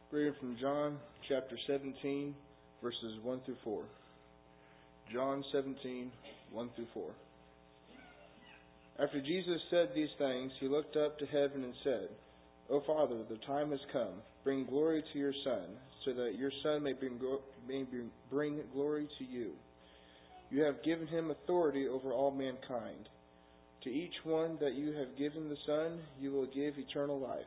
Reading from John chapter 17, verses 1 through 4. John 17, 1 through 4. After Jesus said these things, he looked up to heaven and said, O Father, the time has come. Bring glory to your Son, so that your Son may bring glory to you. You have given him authority over all mankind. To each one that you have given the Son, you will give eternal life.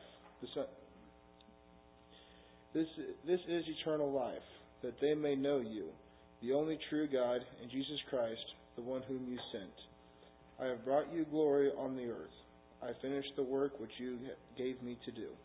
This is eternal life, that they may know you, the only true God, and Jesus Christ, the one whom you sent. I have brought you glory on the earth. I finished the work which you gave me to do.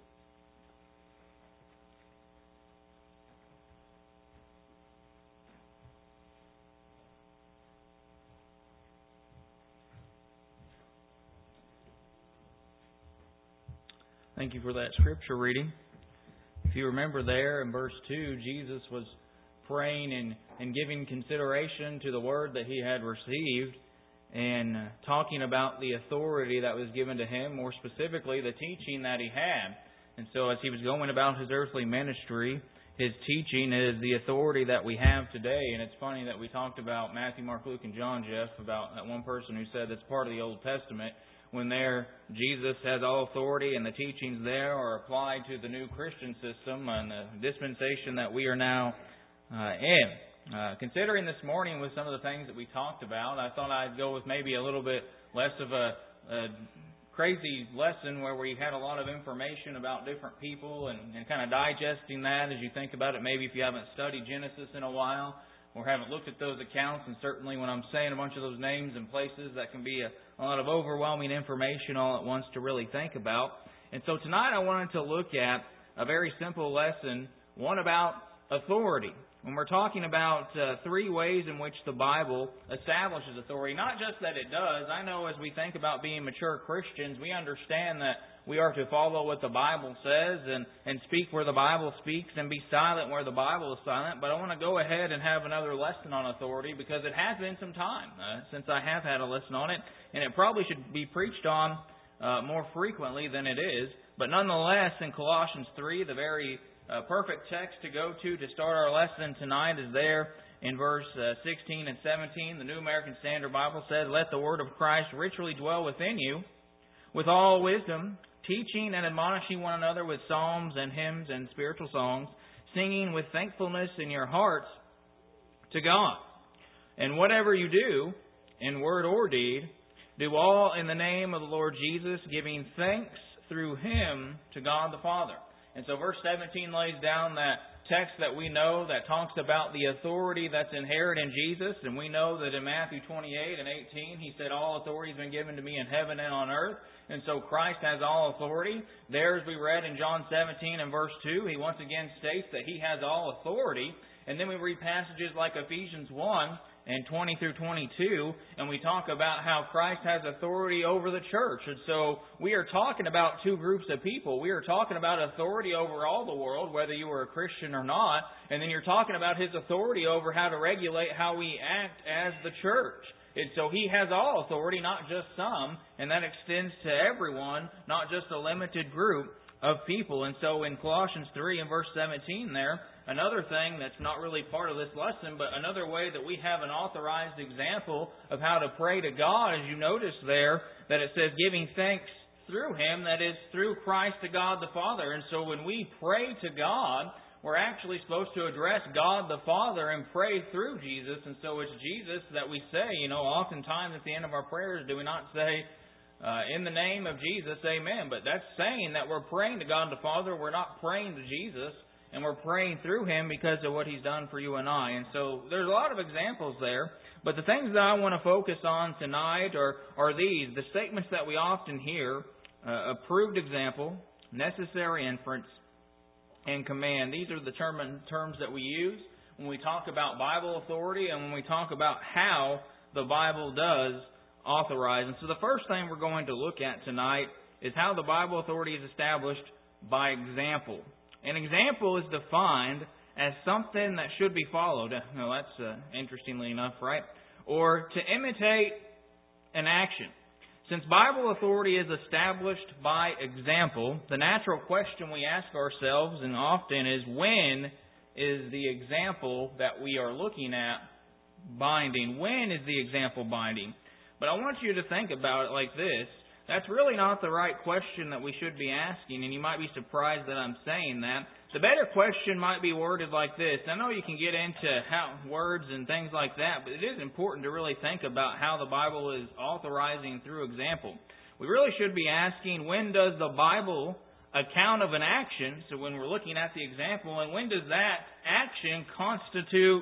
Thank you for that scripture reading. If you remember there in verse 2, Jesus was praying and giving consideration to the word that he had received and talking about the authority that was given to him, more specifically the teaching that he had. And so as he was going about his earthly ministry, his teaching is the authority that we have today. And it's funny that we talked about Matthew, Mark, Luke, and John, Jeff, about that one person who said that's part of the Old Testament, when there Jesus has all authority and the teachings there are applied to the new Christian system and the dispensation that we are now in. Considering this morning with some of the things that we talked about, I thought I'd go with maybe a little bit less of a crazy lesson where we had a lot of information about different people and kind of digesting that as you think about it. Maybe if you haven't studied Genesis in a while or haven't looked at those accounts, and certainly when I'm saying a bunch of those names and places, that can be a lot of overwhelming information all at once to really think about. And so tonight I wanted to look at a very simple lesson, one about authority. When we're talking about three ways in which the Bible establishes authority, not just that it does. I know as we think about being mature Christians, we understand that we are to follow what the Bible says and speak where the Bible speaks and be silent where the Bible is silent. But I want to go ahead and have another lesson on authority because it has been some time since I have had a lesson on it. And it probably should be preached on more frequently than it is. But nonetheless, in Colossians 3, the very perfect text to go to start our lesson tonight is there in verse 16 and 17. The New American Standard Bible says, Let the word of Christ richly dwell within you with all wisdom, teaching and admonishing one another with psalms and hymns and spiritual songs, singing with thankfulness in your hearts to God. And whatever you do, in word or deed, do all in the name of the Lord Jesus, giving thanks through Him to God the Father. And so verse 17 lays down that text that we know that talks about the authority that's inherent in Jesus. And we know that in Matthew 28 and 18, He said, All authority has been given to me in heaven and on earth. And so Christ has all authority. There, as we read in John 17 and verse 2, He once again states that He has all authority. And then we read passages like Ephesians 1 and 20 through 22, and we talk about how Christ has authority over the church. And so we are talking about two groups of people. We are talking about authority over all the world, whether you are a Christian or not. And then you're talking about His authority over how to regulate how we act as the church. And so He has all authority, not just some, and that extends to everyone, not just a limited group of people. And so in Colossians 3 and verse 17 there, another thing that's not really part of this lesson, but another way that we have an authorized example of how to pray to God, as you notice there, that it says giving thanks through Him, that is through Christ to God the Father. And so when we pray to God, we're actually supposed to address God the Father and pray through Jesus. And so it's Jesus that we say, oftentimes at the end of our prayers, do we not say, in the name of Jesus, amen. But that's saying that we're praying to God the Father. We're not praying to Jesus. And we're praying through Him because of what He's done for you and I. And so there's a lot of examples there. But the things that I want to focus on tonight are these. The statements that we often hear, approved example, necessary inference, and command. These are the terms that we use when we talk about Bible authority and when we talk about how the Bible does authorize. And so the first thing we're going to look at tonight is how the Bible authority is established by example. An example is defined as something that should be followed. Well, that's interestingly enough, right? Or to imitate an action. Since Bible authority is established by example, the natural question we ask ourselves and often is, when is the example that we are looking at binding? When is the example binding? But I want you to think about it like this. That's really not the right question that we should be asking, and you might be surprised that I'm saying that. The better question might be worded like this. I know you can get into words and things like that, but it is important to really think about how the Bible is authorizing through example. We really should be asking, when does the Bible account of an action, so when we're looking at the example, and when does that action constitute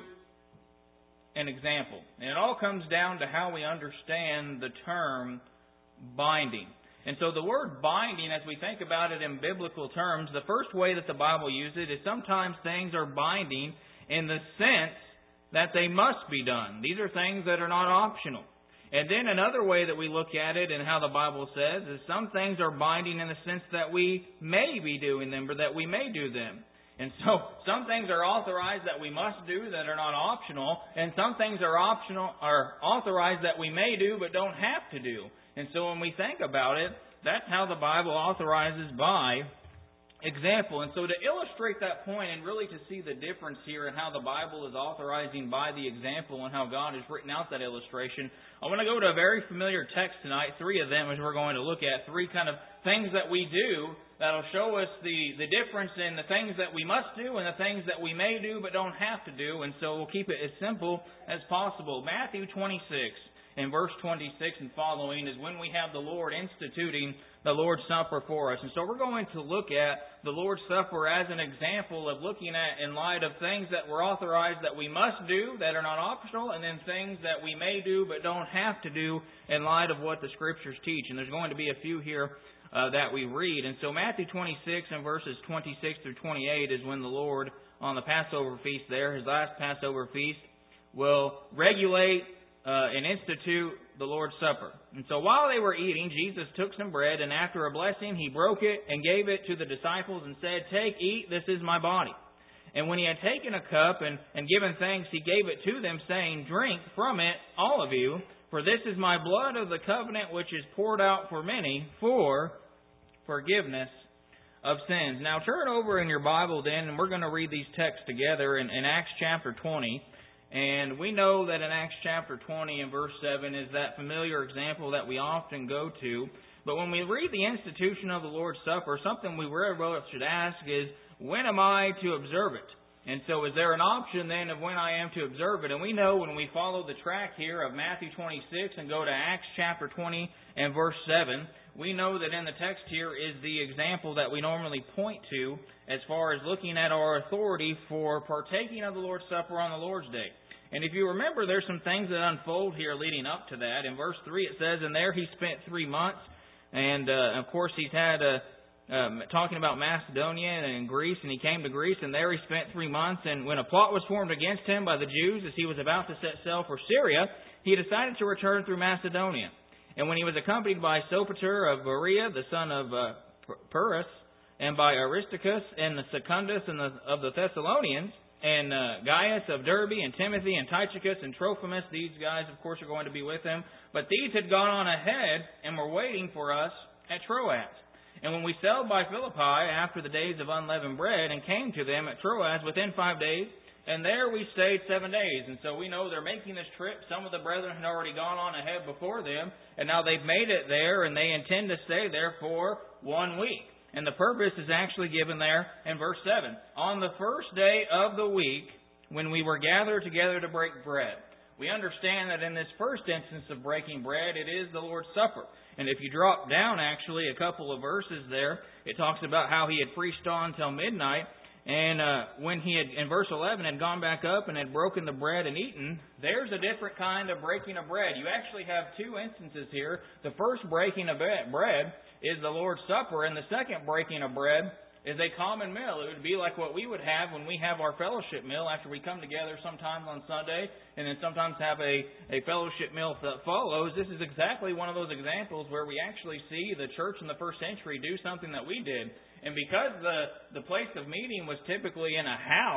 an example? And it all comes down to how we understand the term binding. And so the word binding, as we think about it in biblical terms, the first way that the Bible uses it is sometimes things are binding in the sense that they must be done. These are things that are not optional. And then another way that we look at it and how the Bible says is some things are binding in the sense that we may be doing them or that we may do them. And so some things are authorized that we must do that are not optional, and some things are optional or authorized that we may do but don't have to do. And so when we think about it, that's how the Bible authorizes by example. And so to illustrate that point and really to see the difference here in how the Bible is authorizing by the example and how God has written out that illustration, I want to go to a very familiar text tonight, 3 of them, as we're going to look at 3 kind of things that we do that'll show us the difference in the things that we must do and the things that we may do but don't have to do. And so we'll keep it as simple as possible. Matthew 26. In verse 26 and following is when we have the Lord instituting the Lord's Supper for us. And so we're going to look at the Lord's Supper as an example of looking at in light of things that were authorized that we must do, that are not optional, and then things that we may do but don't have to do in light of what the Scriptures teach. And there's going to be a few here that we read. And so Matthew 26 and verses 26 through 28 is when the Lord, on the Passover feast there, his last Passover feast, will regulate and institute the Lord's Supper. And so while they were eating, Jesus took some bread, and after a blessing, he broke it and gave it to the disciples and said, "Take, eat, this is my body." And when he had taken a cup and given thanks, he gave it to them, saying, "Drink from it, all of you, for this is my blood of the covenant, which is poured out for many for forgiveness of sins." Now turn over in your Bible then, and we're going to read these texts together in Acts chapter 20. And we know that in Acts chapter 20 and verse 7 is that familiar example that we often go to. But when we read the institution of the Lord's Supper, something we very well should ask is, when am I to observe it? And so is there an option then of when I am to observe it? And we know when we follow the track here of Matthew 26 and go to Acts chapter 20 and verse 7, we know that in the text here is the example that we normally point to as far as looking at our authority for partaking of the Lord's Supper on the Lord's Day. And if you remember, there's some things that unfold here leading up to that. In verse 3 it says, "And there he spent 3 months." And of course he's had talking about Macedonia and Greece, and he came to Greece, and there he spent 3 months. And when a plot was formed against him by the Jews as he was about to set sail for Syria, he decided to return through Macedonia. And when he was accompanied by Sopater of Berea, the son of Pyrrhus, and by Aristarchus and the Secundus and of the Thessalonians, and Gaius of Derbe, and Timothy, and Tychicus, and Trophimus, these guys, of course, are going to be with him. But these had gone on ahead and were waiting for us at Troas. And when we sailed by Philippi after the days of unleavened bread, and came to them at Troas within 5 days, and there we stayed 7 days. And so we know they're making this trip. Some of the brethren had already gone on ahead before them, and now they've made it there, and they intend to stay there for 1 week. And the purpose is actually given there in verse 7. "On the first day of the week, when we were gathered together to break bread." We understand that in this first instance of breaking bread, it is the Lord's Supper. And if you drop down actually a couple of verses there, it talks about how he had preached on till midnight. And when he had, in verse 11, had gone back up and had broken the bread and eaten, there's a different kind of breaking of bread. You actually have 2 instances here. The first breaking of bread is the Lord's Supper, and the second breaking of bread is a common meal. It would be like what we would have when we have our fellowship meal after we come together sometimes on Sunday, and then sometimes have a fellowship meal that follows. This is exactly one of those examples where we actually see the church in the first century do something that we did. And because the place of meeting was typically in a house,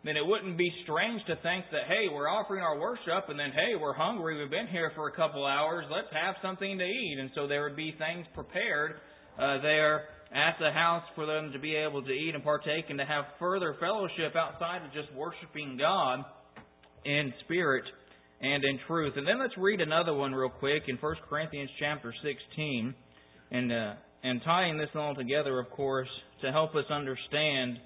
then it wouldn't be strange to think that, hey, we're offering our worship, and then, hey, we're hungry, we've been here for a couple hours, let's have something to eat. And so there would be things prepared there at the house for them to be able to eat and partake and to have further fellowship outside of just worshiping God in spirit and in truth. And then let's read another one real quick in 1 Corinthians chapter 16, and tying this all together, of course, to help us understand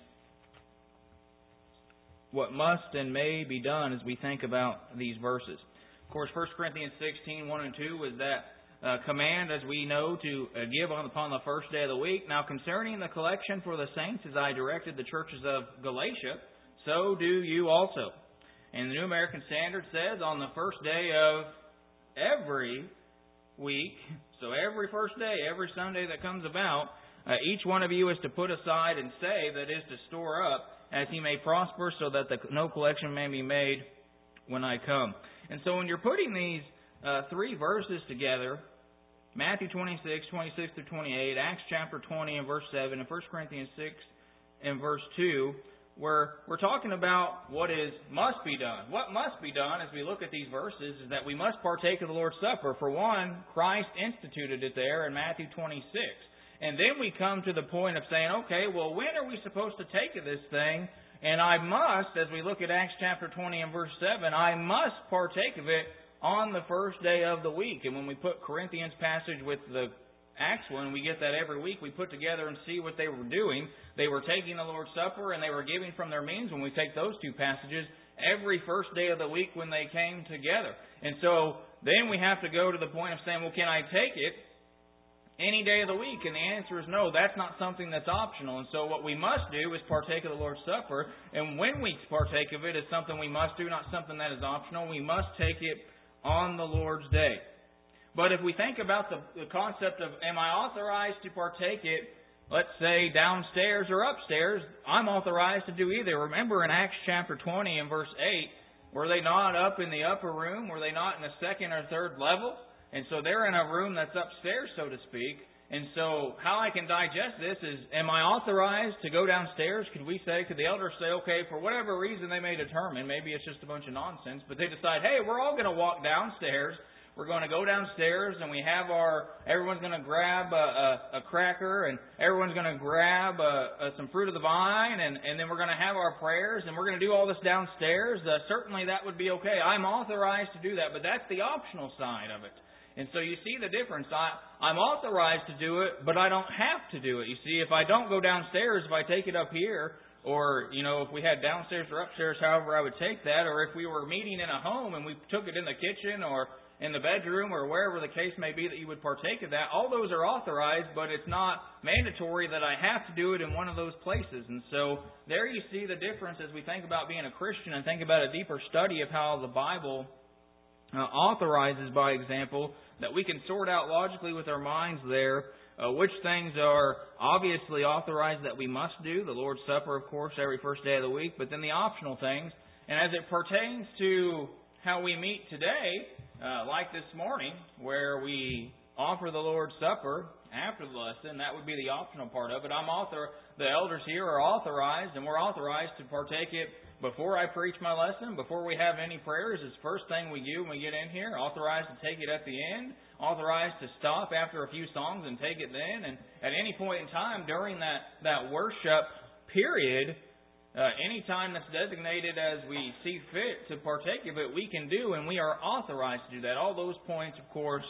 what must and may be done as we think about these verses. Of course, 1 Corinthians 16, 1 and 2 was that command, as we know, to give upon the first day of the week. Now, concerning the collection for the saints, as I directed the churches of Galatia, so do you also. And the New American Standard says, on the first day of every week, so every first day, every Sunday that comes about, each one of you is to put aside and save, that is, to store up, as he may prosper, so that no collection may be made when I come. And so when you're putting these three verses together, Matthew 26, 26 through 28, Acts chapter 20 and verse 7, and 1 Corinthians 6 and verse 2, we're talking about what must be done. What must be done as we look at these verses is that we must partake of the Lord's Supper. For one, Christ instituted it there in Matthew 26. And then we come to the point of saying, okay, well, when are we supposed to take of this thing? And I must, as we look at Acts chapter 20 and verse 7, I must partake of it on the first day of the week. And when we put Corinthians passage with the Acts one, we get that every week. We put together and see what they were doing. They were taking the Lord's Supper and they were giving from their means. When we take those two passages, every first day of the week when they came together. And so then we have to go to the point of saying, well, can I take it any day of the week? And the answer is no, that's not something that's optional. And so what we must do is partake of the Lord's Supper. And when we partake of it, it's something we must do, not something that is optional. We must take it on the Lord's day. But if we think about the concept of, am I authorized to partake it, let's say downstairs or upstairs, I'm authorized to do either. Remember in Acts chapter 20 and verse 8, were they not up in the upper room? Were they not in the second or third level? And so they're in a room that's upstairs, so to speak. And so how I can digest this is, am I authorized to go downstairs? Could the elders say, okay, for whatever reason they may determine, maybe it's just a bunch of nonsense, but they decide, hey, we're all going to walk downstairs. We're going to go downstairs and we have everyone's going to grab a cracker and everyone's going to grab some fruit of the vine and then we're going to have our prayers and we're going to do all this downstairs. Certainly that would be okay. I'm authorized to do that, but that's the optional side of it. And so you see the difference. I'm authorized to do it, but I don't have to do it. You see, if I don't go downstairs, if I take it up here, or, if we had downstairs or upstairs, however I would take that, or if we were meeting in a home and we took it in the kitchen or in the bedroom or wherever the case may be that you would partake of that, all those are authorized, but it's not mandatory that I have to do it in one of those places. And so there you see the difference as we think about being a Christian and think about a deeper study of how the Bible authorizes, by example, that we can sort out logically with our minds there which things are obviously authorized that we must do. The Lord's Supper, of course, every first day of the week, but then the optional things. And as it pertains to how we meet today, like this morning, where we offer the Lord's Supper after the lesson, that would be the optional part of it. The elders here are authorized, and we're authorized to partake it before I preach my lesson, before we have any prayers. It's the first thing we do when we get in here. Authorized to take it at the end. Authorized to stop after a few songs and take it then. And at any point in time during that worship period, any time that's designated as we see fit to partake of it, we can do, and we are authorized to do that. All those points, of course,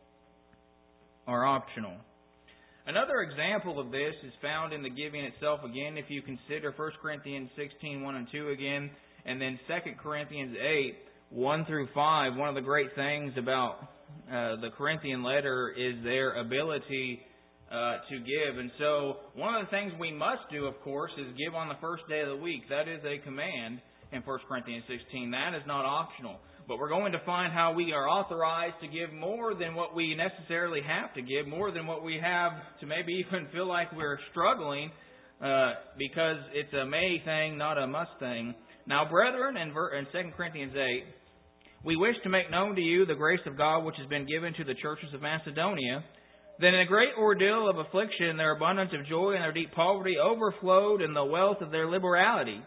are optional. Another example of this is found in the giving itself again. If you consider 1 Corinthians 16, 1 and 2 again, and then 2 Corinthians 8, 1 through 5, one of the great things about the Corinthian letter is their ability to give. And so one of the things we must do, of course, is give on the first day of the week. That is a command in 1 Corinthians 16. That is not optional. But we're going to find how we are authorized to give more than what we necessarily have to give, more than what we have to maybe even feel like we're struggling because it's a may thing, not a must thing. Now, brethren, in 2 Corinthians 8, we wish to make known to you the grace of God which has been given to the churches of Macedonia, that in a great ordeal of affliction their abundance of joy and their deep poverty overflowed in the wealth of their liberality.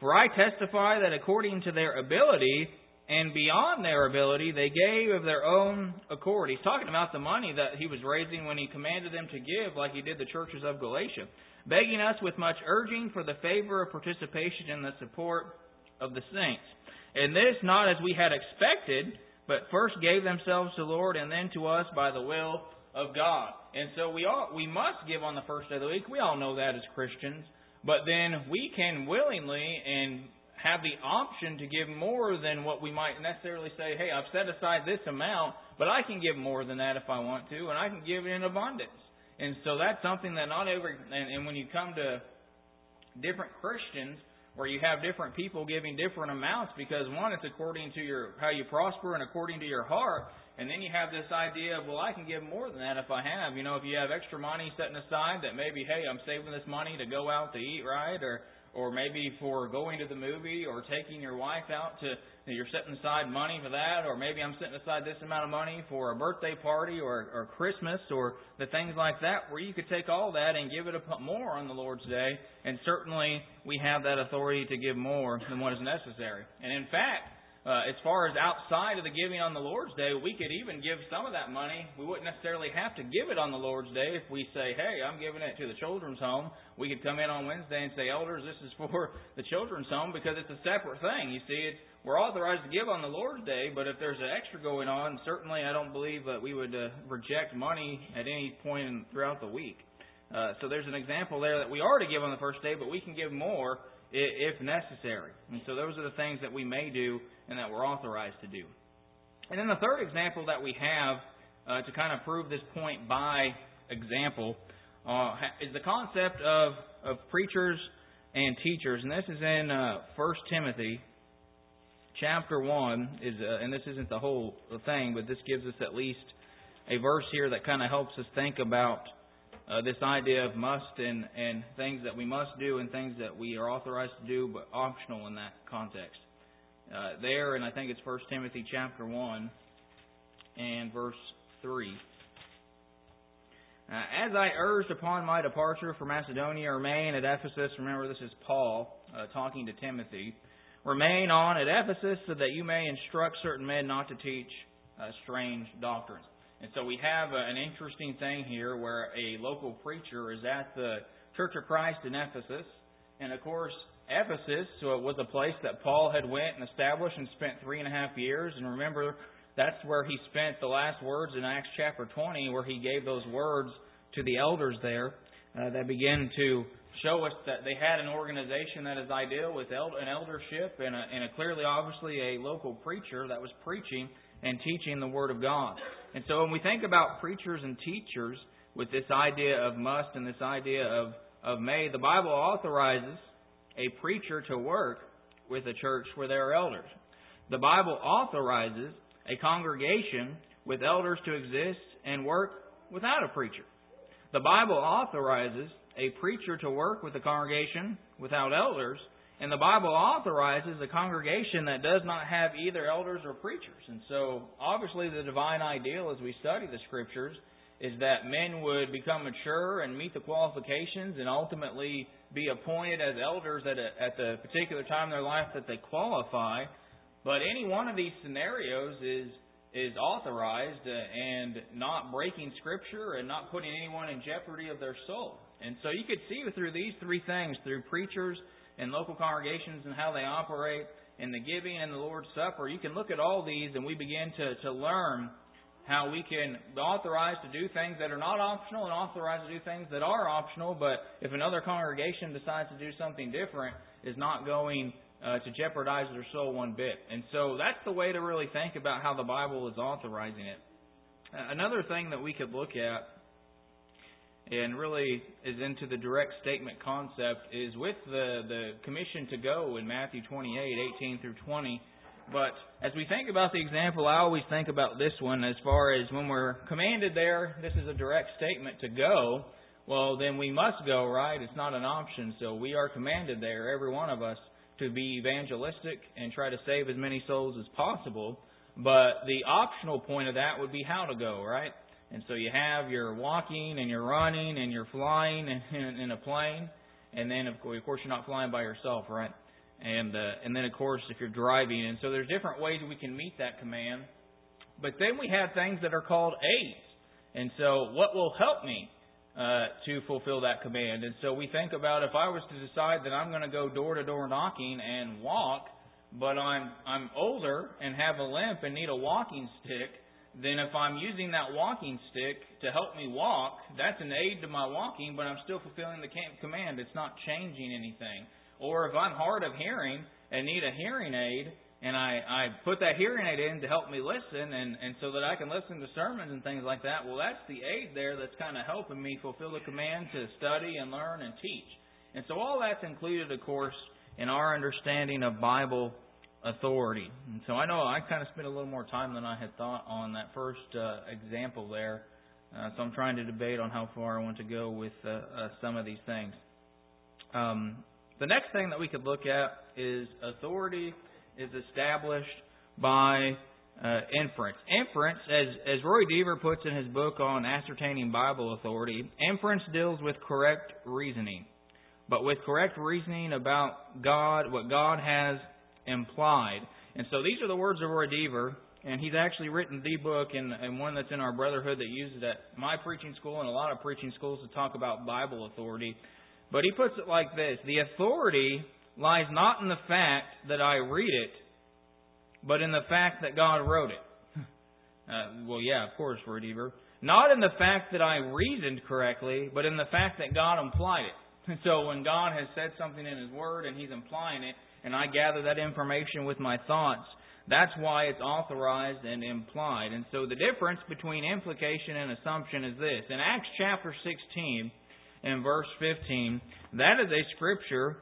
For I testify that according to their ability and beyond their ability, they gave of their own accord. He's talking about the money that he was raising when he commanded them to give, like he did the churches of Galatia, begging us with much urging for the favor of participation in the support of the saints. And this not as we had expected, but first gave themselves to the Lord and then to us by the will of God. And so we must give on the first day of the week. We all know that as Christians. But then we can willingly and have the option to give more than what we might necessarily say, hey, I've set aside this amount, but I can give more than that if I want to, and I can give it in abundance. And so that's something that not every, and when you come to different Christians, where you have different people giving different amounts, because one, it's according to how you prosper and according to your heart, and then you have this idea of, well, I can give more than that if I have. You know, if you have extra money setting aside that maybe, hey, I'm saving this money to go out to eat, right? Or maybe for going to the movie or taking your wife out to, you're setting aside money for that, or maybe I'm setting aside this amount of money for a birthday party or Christmas or the things like that, where you could take all that and give it more on the Lord's Day, and certainly we have that authority to give more than what is necessary. And in fact, as far as outside of the giving on the Lord's Day, we could even give some of that money. We wouldn't necessarily have to give it on the Lord's Day if we say, hey, I'm giving it to the children's home. We could come in on Wednesday and say, elders, this is for the children's home, because it's a separate thing. You see, we're authorized to give on the Lord's Day, but if there's an extra going on, certainly I don't believe that we would reject money at any point throughout the week. So there's an example there that we are to give on the first day, but we can give more if necessary. And so those are the things that we may do and that we're authorized to do. And then the third example that we have to kind of prove this point by example is the concept of preachers and teachers. And this is in 1 Timothy chapter 1, and this isn't the whole thing, but this gives us at least a verse here that kind of helps us think about this idea of must and things that we must do and things that we are authorized to do but optional in that context. There, and I think it's 1 Timothy chapter 1 and verse 3. As I urged upon my departure for Macedonia, remain at Ephesus. Remember, this is Paul talking to Timothy. Remain on at Ephesus so that you may instruct certain men not to teach strange doctrines. And so we have an interesting thing here where a local preacher is at the Church of Christ in Ephesus. And of course, Ephesus was a place that Paul had went and established and spent 3.5 years. And remember, that's where he spent the last words in Acts chapter 20, where he gave those words to the elders there that begin to show us that they had an organization that is ideal with an eldership and a clearly, obviously, a local preacher that was preaching and teaching the Word of God. And so when we think about preachers and teachers with this idea of must and this idea of may, the Bible authorizes a preacher to work with a church where there are elders. The Bible authorizes a congregation with elders to exist and work without a preacher. The Bible authorizes a preacher to work with a congregation without elders, and the Bible authorizes a congregation that does not have either elders or preachers. And so, obviously, the divine ideal as we study the Scriptures is that men would become mature and meet the qualifications and ultimately be appointed as elders at the particular time in their life that they qualify. But any one of these scenarios is authorized and not breaking Scripture and not putting anyone in jeopardy of their soul. And so you could see through these three things, through preachers and local congregations and how they operate, and the giving and the Lord's Supper, you can look at all these and we begin to learn how we can be authorized to do things that are not optional and authorized to do things that are optional, but if another congregation decides to do something different, is not going to jeopardize their soul one bit. And so that's the way to really think about how the Bible is authorizing it. Another thing that we could look at, and really is into the direct statement concept, is with the commission to go in Matthew 28:18 through 20. But as we think about the example, I always think about this one as far as when we're commanded there, this is a direct statement to go, well, then we must go, right? It's not an option. So we are commanded there, every one of us, to be evangelistic and try to save as many souls as possible. But the optional point of that would be how to go, right? And so you have your walking and your running and your flying in a plane. And then, of course, you're not flying by yourself, right? And then, of course, if you're driving. And so there's different ways we can meet that command. But then we have things that are called aids. And so what will help me to fulfill that command? And so we think about, if I was to decide that I'm going to go door-to-door knocking and walk, but I'm older and have a limp and need a walking stick, then if I'm using that walking stick to help me walk, that's an aid to my walking, but I'm still fulfilling the command. It's not changing anything. Or if I'm hard of hearing and need a hearing aid, and I put that hearing aid in to help me listen, and so that I can listen to sermons and things like that, well, that's the aid there that's kind of helping me fulfill the command to study and learn and teach. And so all that's included, of course, in our understanding of Bible authority. And so I know I kind of spent a little more time than I had thought on that first example there. So I'm trying to debate on how far I want to go with some of these things. The next thing that we could look at is authority is established by inference. Inference, as Roy Deaver puts in his book on ascertaining Bible authority, inference deals with correct reasoning. But with correct reasoning about God, what God has implied. And so these are the words of Roy Deaver, and he's actually written the book and one that's in our brotherhood that uses it at my preaching school and a lot of preaching schools to talk about Bible authority. But he puts it like this: the authority lies not in the fact that I read it, but in the fact that God wrote it. Well, yeah, of course, Roy Deaver. Not in the fact that I reasoned correctly, but in the fact that God implied it. And so when God has said something in His Word and He's implying it, and I gather that information with my thoughts, that's why it's authorized and implied. And so the difference between implication and assumption is this. In Acts chapter 16 and verse 15, that is a scripture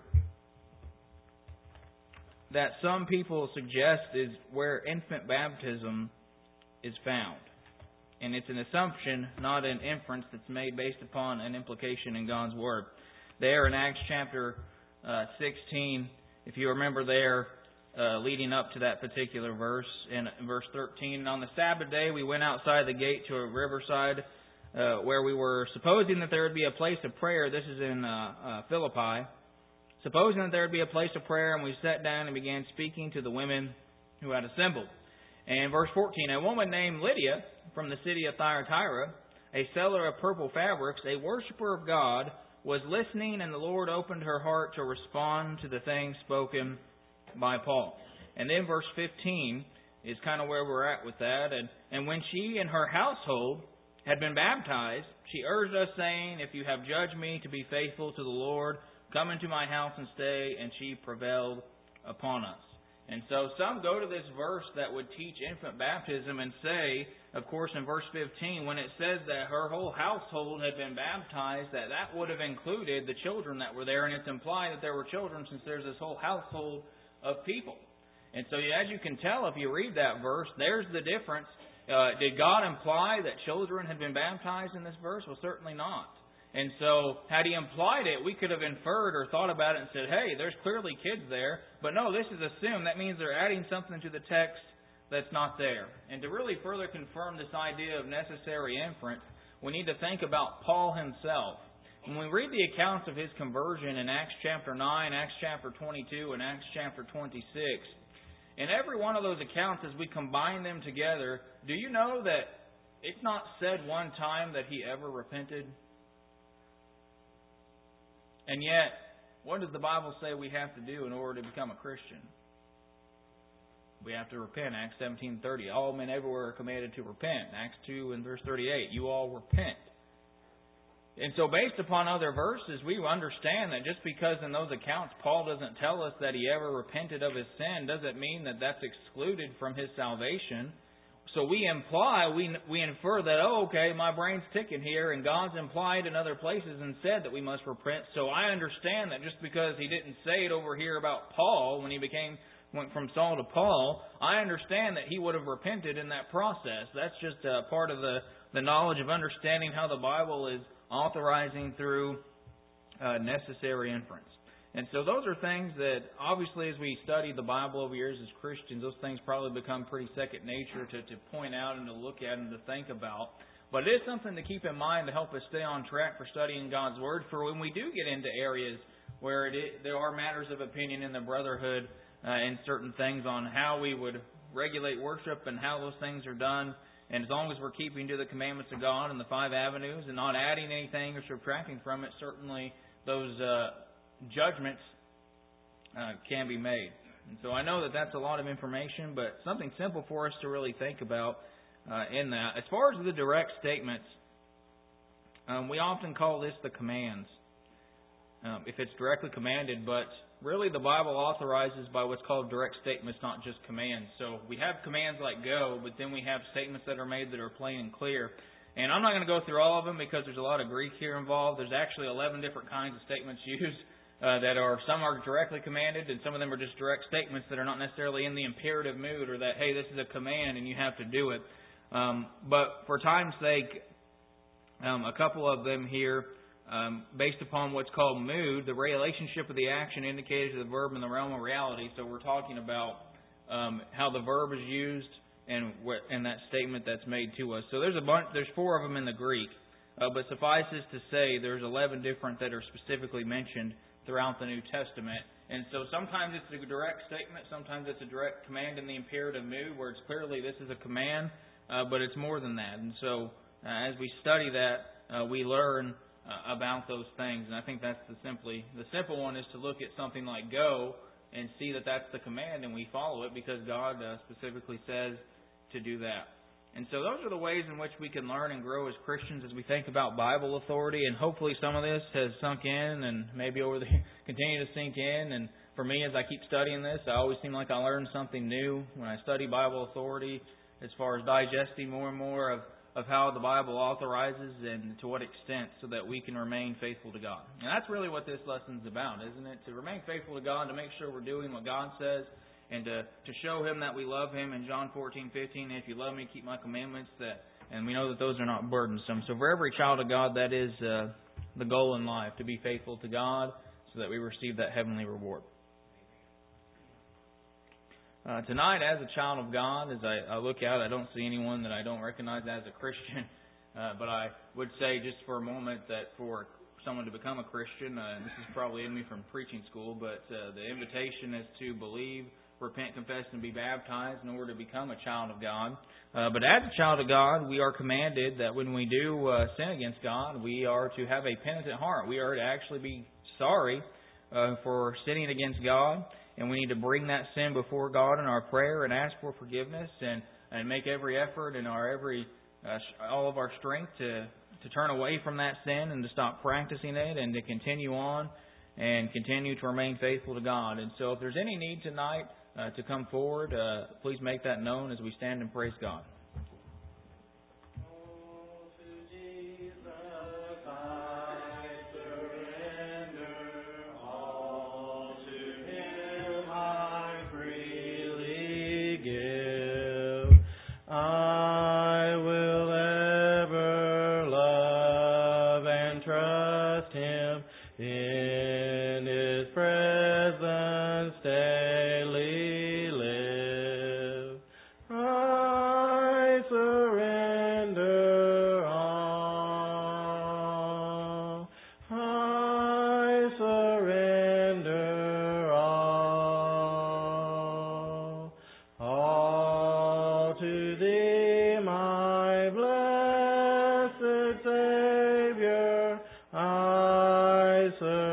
that some people suggest is where infant baptism is found. And it's an assumption, not an inference that's made based upon an implication in God's Word. There in Acts chapter 16, if you remember there, leading up to that particular verse, in verse 13, and on the Sabbath day we went outside the gate to a riverside where we were supposing that there would be a place of prayer. This is in Philippi. Supposing that there would be a place of prayer, and we sat down and began speaking to the women who had assembled. And verse 14, a woman named Lydia from the city of Thyatira, a seller of purple fabrics, a worshiper of God, was listening, and the Lord opened her heart to respond to the things spoken by Paul. And then verse 15 is kind of where we're at with that. And when she and her household had been baptized, she urged us, saying, if you have judged me to be faithful to the Lord, come into my house and stay. And she prevailed upon us. And so some go to this verse that would teach infant baptism and say, of course, in verse 15, when it says that her whole household had been baptized, that would have included the children that were there. And it's implied that there were children since there's this whole household of people. And so as you can tell, if you read that verse, there's the difference. Did God imply that children had been baptized in this verse? Well, certainly not. And so, had He implied it, we could have inferred or thought about it and said, hey, there's clearly kids there. But no, this is assumed. That means they're adding something to the text that's not there. And to really further confirm this idea of necessary inference, we need to think about Paul himself. When we read the accounts of his conversion in Acts chapter 9, Acts chapter 22, and Acts chapter 26, in every one of those accounts, as we combine them together, do you know that it's not said one time that he ever repented? And yet, what does the Bible say we have to do in order to become a Christian? We have to repent. Acts 17:30. All men everywhere are commanded to repent. Acts 2 and verse 38. You all repent. And so based upon other verses, we understand that just because in those accounts Paul doesn't tell us that he ever repented of his sin, doesn't mean that that's excluded from his salvation. So we infer that, okay, my brain's ticking here, and God's implied in other places and said that we must repent. So I understand that just because he didn't say it over here about Paul when he went from Saul to Paul, I understand that he would have repented in that process. That's just part of the knowledge of understanding how the Bible is authorizing through necessary inference. And so those are things that, obviously, as we study the Bible over years as Christians, those things probably become pretty second nature to point out and to look at and to think about. But it is something to keep in mind to help us stay on track for studying God's Word, for when we do get into areas where there are matters of opinion in the brotherhood in certain things on how we would regulate worship and how those things are done. And as long as we're keeping to the commandments of God and the 5 avenues and not adding anything or subtracting from it, certainly those judgments can be made. And so I know that that's a lot of information, but something simple for us to really think about in that. As far as the direct statements, we often call this the commands, if it's directly commanded, but really the Bible authorizes by what's called direct statements, not just commands. So we have commands like go, but then we have statements that are made that are plain and clear. And I'm not going to go through all of them because there's a lot of Greek here involved. There's actually 11 different kinds of statements used that are, some are directly commanded and some of them are just direct statements that are not necessarily in the imperative mood or that, hey, this is a command and you have to do it. But for time's sake, a couple of them here, based upon what's called mood, the relationship of the action indicated to the verb in the realm of reality. So we're talking about how the verb is used and that statement that's made to us. So there's 4 of them in the Greek, but suffices to say there's 11 different that are specifically mentioned throughout the New Testament. And so sometimes it's a direct statement, sometimes it's a direct command in the imperative mood, where it's clearly this is a command, but it's more than that. And so as we study that, we learn about those things. And I think that's the simple one is to look at something like go and see that that's the command and we follow it because God specifically says to do that. And so those are the ways in which we can learn and grow as Christians as we think about Bible authority. And hopefully some of this has sunk in and maybe continue to sink in. And for me, as I keep studying this, I always seem like I learn something new when I study Bible authority as far as digesting more and more of how the Bible authorizes and to what extent so that we can remain faithful to God. And that's really what this lesson's about, isn't it? To remain faithful to God, to make sure we're doing what God says, and to show Him that we love Him in John 14:15. If you love me, keep my commandments. And we know that those are not burdensome. So for every child of God, that is the goal in life, to be faithful to God so that we receive that heavenly reward. Tonight, as a child of God, as I look out, I don't see anyone that I don't recognize as a Christian. But I would say just for a moment that for someone to become a Christian, this is probably in me from preaching school, but the invitation is to believe, repent, confess, and be baptized in order to become a child of God. But as a child of God, we are commanded that when we do sin against God, we are to have a penitent heart. We are to actually be sorry for sinning against God. And we need to bring that sin before God in our prayer and ask for forgiveness and make every effort and all of our strength to turn away from that sin and to stop practicing it and to continue on and continue to remain faithful to God. And so if there's any need tonight to come forward, please make that known as we stand and praise God. Savior, I surrender.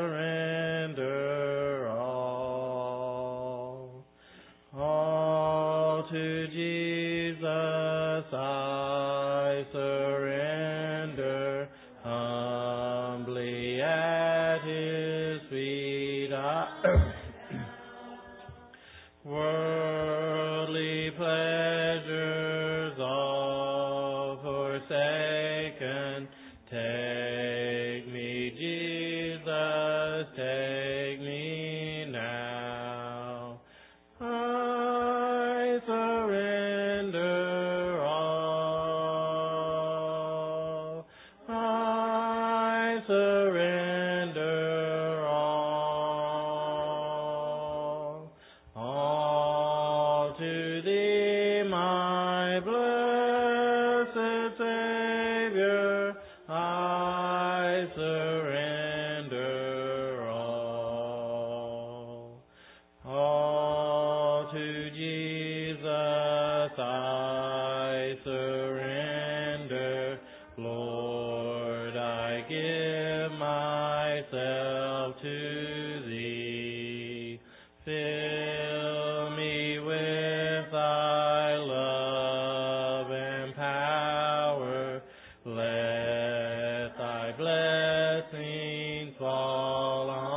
myself to Thee. Fill me with Thy love and power. Let Thy blessings fall on